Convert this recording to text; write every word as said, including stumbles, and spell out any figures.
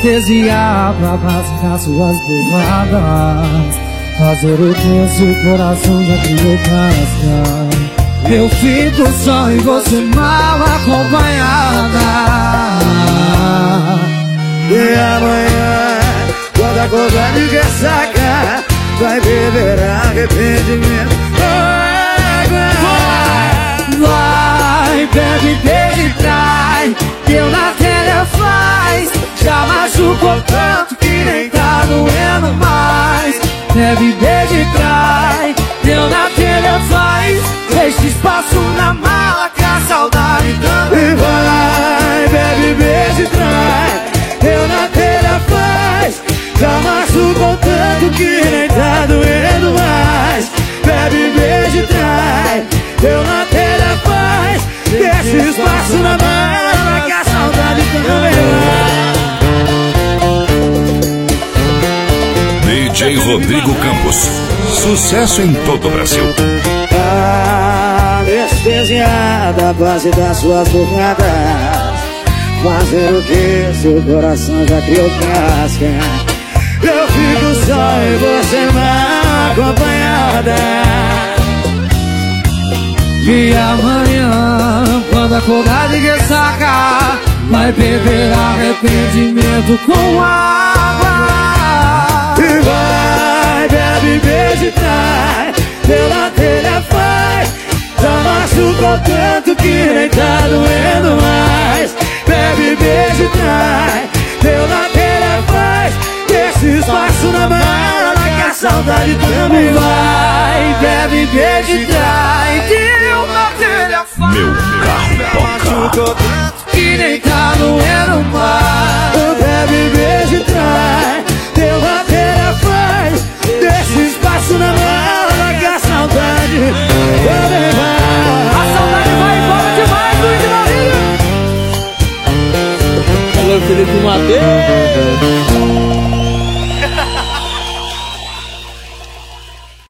anestesiar pra vacinar suas borradas. Fazer o que esse coração já criou casca. Eu fico só e você mal acompanhada. E amanhã, quando acordar de ressaca, vai beber arrependimento. Vai, vai, bebe, bebe, trai. Deu na telha faz. Já machucou tanto que nem tá doendo mais. Bebe, bebe, trai. Deu na telha faz. Deixa espaço na mala que a saudade também. E vai, bebe, bebe, trai. Deu na telha faz. Já machucou tanto que nem tá doendo mais. Bebe, beijo, trai. Deu na telha faz. Deixa espaço na mala que a saudade também vai. D J Rodrigo Campos, sucesso em todo o Brasil. Anestesiada a base das suas burradas. Fazer o que seu coração já criou casca. Eu fico só e você mal acompanhada. E amanhã, quando acordar de ressaca, vai beber arrependimento com água. E vai, bebe, beijo, trai. Pela telha faz. Já machucou tanto que nem tá doendo mais. Bebe, beijo, trai. Pela telha faz. Deixa espaço na mala que a saudade também vai. Bebe, beijo, trai. Deu na telha faz. Meu carro toca. Que nem tá doendo mais. Bebe, beijo, trai. Deu na telha faz. Deixa espaço na mala que a saudade também vai. A saudade vai embora demais, Luiz de Marília. Alô, Felipe Mateus.